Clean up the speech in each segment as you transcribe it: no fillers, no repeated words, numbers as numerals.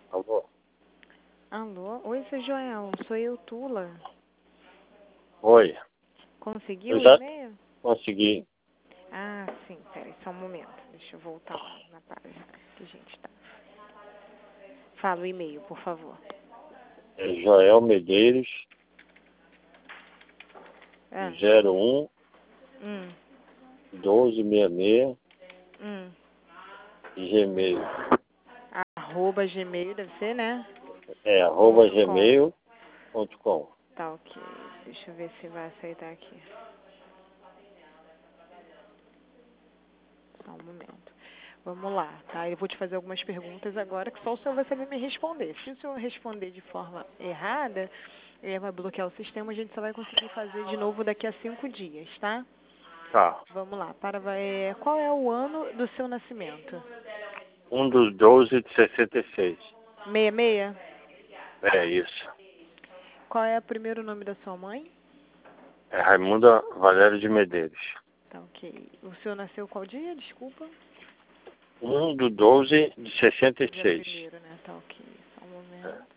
Alô? Alô? Oi, seu Joel. Sou eu, Tula. Oi. Conseguiu Eu o já e-mail? consegui. Ah, sim. Peraí, só um momento. Deixa eu voltar lá na página que a gente tá. Fala o e-mail, por favor. É Joel Medeiros, Ah. 01 Hum. 1266, Hum. Gmail. @gmail, deve ser, né? É, .com. gmail.com. Tá, ok. Deixa eu ver se vai aceitar aqui. Só um momento. Vamos lá, tá? Eu vou te fazer algumas perguntas agora que só o senhor vai saber me responder. Se o senhor responder de forma errada, vai bloquear o sistema, a gente só vai conseguir fazer de novo daqui a 5 dias, tá? Tá. Vamos lá. Qual é o ano do seu nascimento? 1 dos 12 de 66. 66? É isso. Qual é o primeiro nome da sua mãe? É Raimunda Valério de Medeiros. Tá, ok. O senhor nasceu qual dia? Desculpa. 1 do 12 de Dia 66. 1º, né? Tá, ok. Só um É. momento.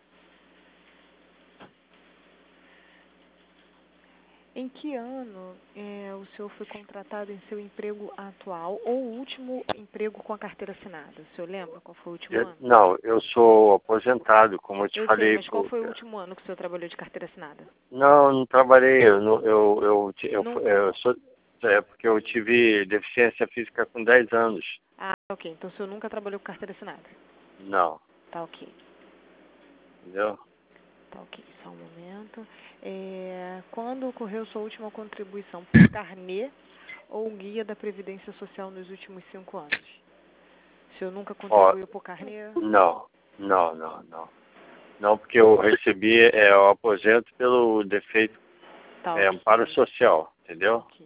Em que ano o senhor foi contratado em seu emprego atual ou último emprego com a carteira assinada? O senhor lembra qual foi o último ano? Não, eu sou aposentado, como eu te Eu sei, falei. mas qual foi o último ano que o senhor trabalhou de carteira assinada? Não trabalhei. Nunca. Eu sou. É porque eu tive deficiência física com 10 anos. Ah, ok. Então o senhor nunca trabalhou com carteira assinada? Não. Tá, ok. Entendeu? Tá, ok. Só um momento. Quando ocorreu sua última contribuição por carnê ou guia da Previdência Social nos últimos 5 anos? O senhor nunca Ó, contribuiu por carnê? não. Não, porque eu recebi o aposento pelo defeito Tá, ok. amparo social, entendeu? Ok.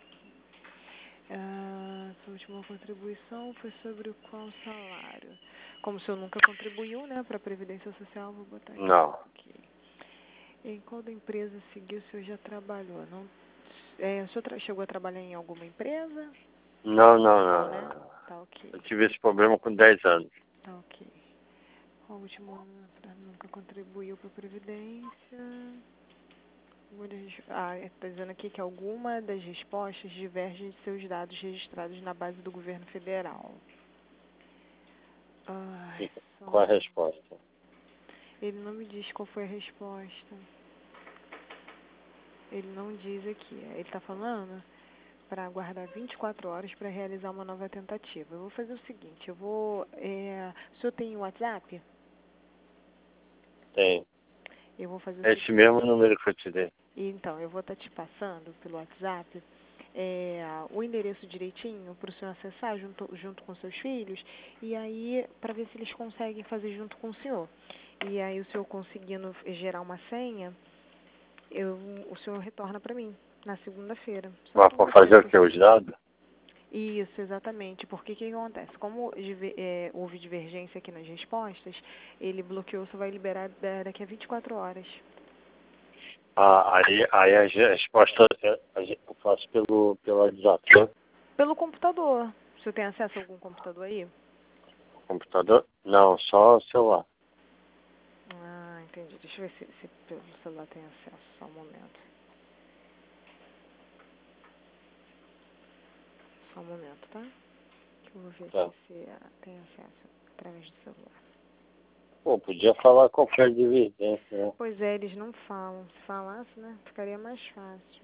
Sua última contribuição foi sobre qual salário? Como o senhor nunca contribuiu, né, para a Previdência Social, vou botar aqui. Não. Ok. Em qual da empresa seguiu o senhor já trabalhou? Não, o senhor chegou a trabalhar em alguma empresa? Não. Não, né? Tá, ok. Eu tive esse problema com 10 anos. Tá, ok. Qual o último ano nunca contribuiu para a Previdência? Está dizendo aqui que alguma das respostas diverge de seus dados registrados na base do governo federal. Ai, Qual é a resposta? Ele não me diz qual foi a resposta. Ele não diz aqui. Ele está falando para aguardar 24 horas para realizar uma nova tentativa. Eu vou fazer o seguinte, o senhor tem WhatsApp? Tem. Eu vou fazer o É seguinte. esse mesmo número que eu te dei. Então, eu vou estar te passando pelo WhatsApp o endereço direitinho para o senhor acessar junto com seus filhos e aí para ver se eles conseguem fazer junto com o senhor. E aí o senhor conseguindo gerar uma senha, o senhor retorna para mim na segunda-feira. Só Mas para fazer o que? Os dados? Isso, exatamente. Porque o que acontece? Como houve divergência aqui nas respostas, ele bloqueou, só vai liberar daqui a 24 horas. Aí a resposta eu faço pelo WhatsApp, né? Pelo computador. O senhor tem acesso a algum computador aí? Computador? Não, só celular. Ah, entendi. Deixa eu ver se pelo celular tem acesso. Só um momento. Só um momento, tá? Que eu vou ver Tá. aqui se tem acesso através do celular. Pô, podia falar qualquer divergência, né? Pois é, eles não falam. Se falasse, né, ficaria mais fácil.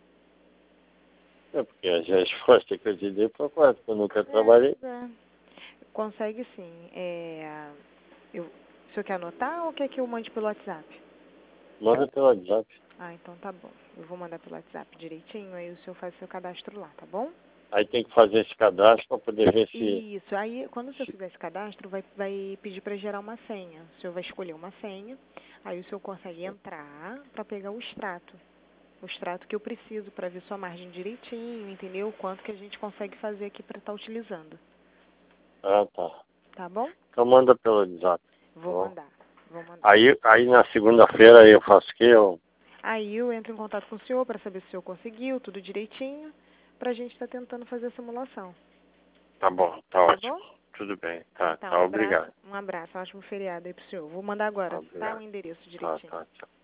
É porque as respostas que eu te dei foi correta, porque eu nunca trabalhei. Consegue sim. O senhor quer anotar ou quer que eu mande pelo WhatsApp? Manda pelo WhatsApp. Ah, então tá bom. Eu vou mandar pelo WhatsApp direitinho, aí o senhor faz seu cadastro lá, tá bom? Aí tem que fazer esse cadastro para poder ver se... Isso. Aí, quando o senhor fizer esse cadastro, vai pedir para gerar uma senha. O senhor vai escolher uma senha, aí o senhor consegue entrar para pegar o extrato. O extrato que eu preciso para ver sua margem direitinho, entendeu? O quanto que a gente consegue fazer aqui para estar utilizando. Ah, tá. Tá bom? Então manda pelo WhatsApp. Vou Bom. mandar. Aí na segunda-feira eu faço o quê? Aí eu entro em contato com o senhor para saber se o senhor conseguiu, tudo direitinho, para a gente estar tentando fazer a simulação. Tá bom, tá Tá ótimo. bom? Tudo bem. Tá, Tá, tá, obrigado. um abraço, ótimo feriado aí pro senhor. Vou mandar agora, tá? Obrigado. O endereço Tá, direitinho. tá, tchau.